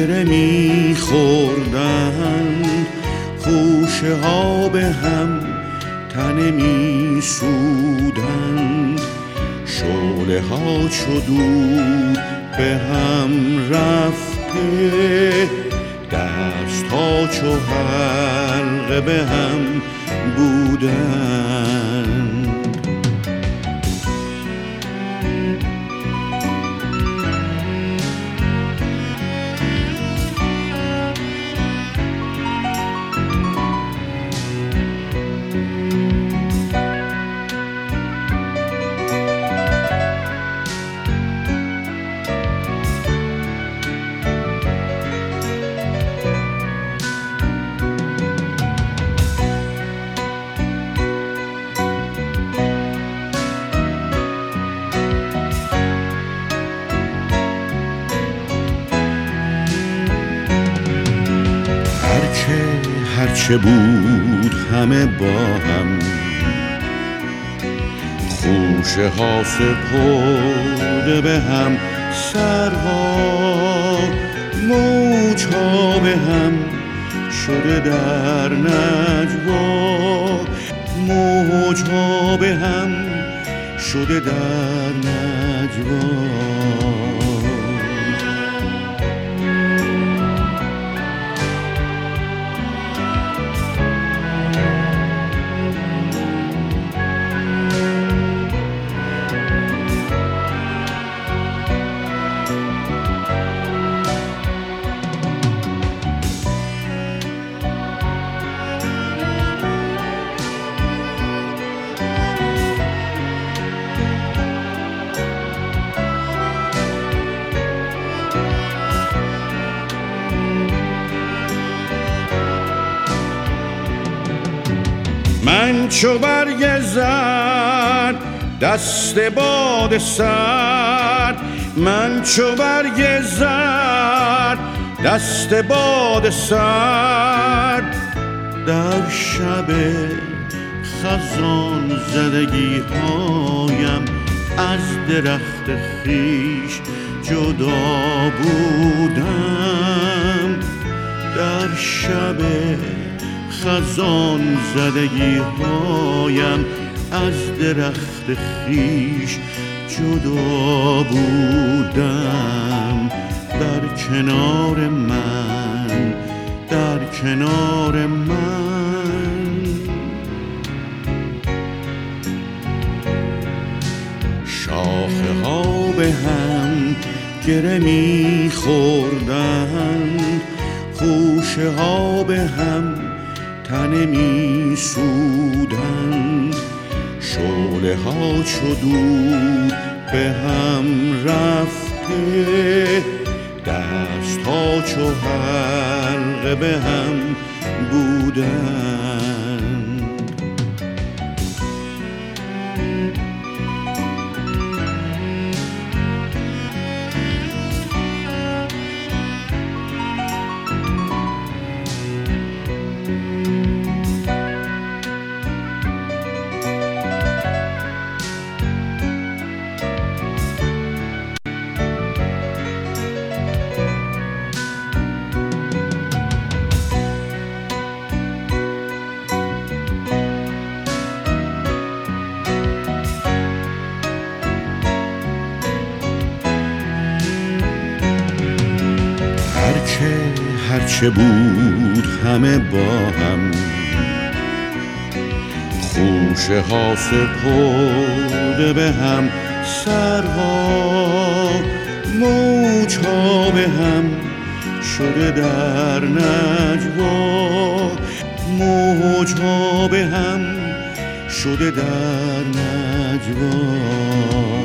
گره می‌خوردند، خوشه ها به هم تنه می‌سودند، شعله ها چو دود به هم رفته، دست ها چو حلقه به هم بودند. هرچه بود همه با هم، خوشه ها سپرده به هم، سرها موج ها به هم شده در نجوا، موج ها به هم شده در نجوا. من چو برگ زرد دست باد سرد، من چو برگ زرد دست باد سرد، در شب خزان زدگی هایم از درخت خویش جدا بودم، در شب خزان زدگی هایم از درخت خویش جدا بودم. در کنار من، در کنار من، شاخه ها به هم گره می‌خوردند، خوشه ها به هم تنه می‌سودند، شعله ها چو دود به هم رفته، دست ها چو حلقه به هم بودند. هرچه بود همه با هم، خوشه ها سپرده به هم، سرها موج ها به هم شده در نجوا، موج ها به هم شده در نجوا.